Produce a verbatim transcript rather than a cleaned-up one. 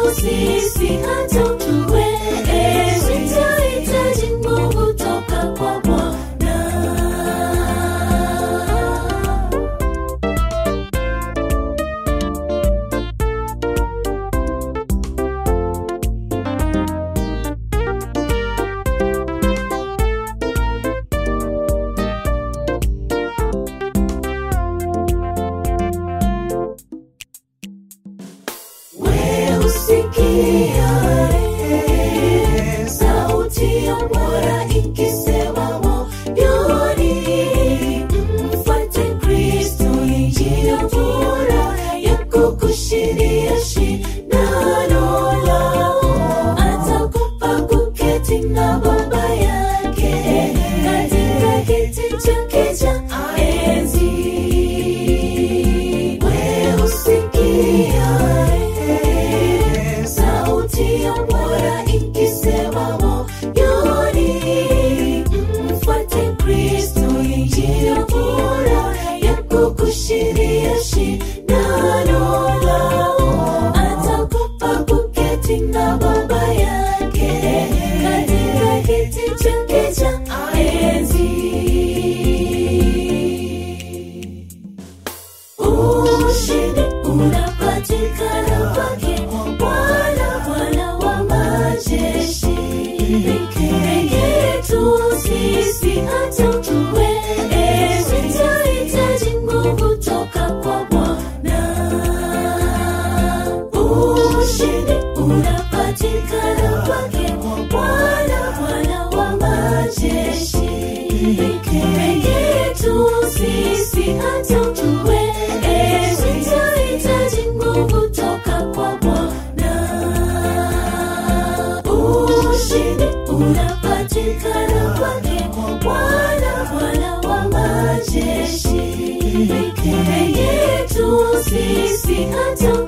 sisi hatujue. Tutahitaji nguvu toka kwa Bwana. Sikia sauti ya Bwana ikisema moyoni, mfuate Kristo, njia bora ya kukushindia shindano lao. Atakupa kuketi na Baba yake katika kiti chake cha enzi. Wewe usikia sauti ya Bwana ikisema moyoni, mfuate Kristo, njia bora ya kukushindia shindano lao. Atakupa kuketi na Baba yake katika kiti chake cha enzi. Ushindi unapatikana kwake Bwana, Bwana wa majeshi. Peke yetu sisi hatujue. Tutahitaji nguvu toka kwa Bwana. Ushindi unapatikana kwake Bwana, Bwana wa majeshi. Peke yetu sisi hatujue. Tutahitaji nguvu toka kwa Bwana. Ushindi unapatikana kwake Bwana, Bwana wa majeshi. Peke yetu sisi hatujue.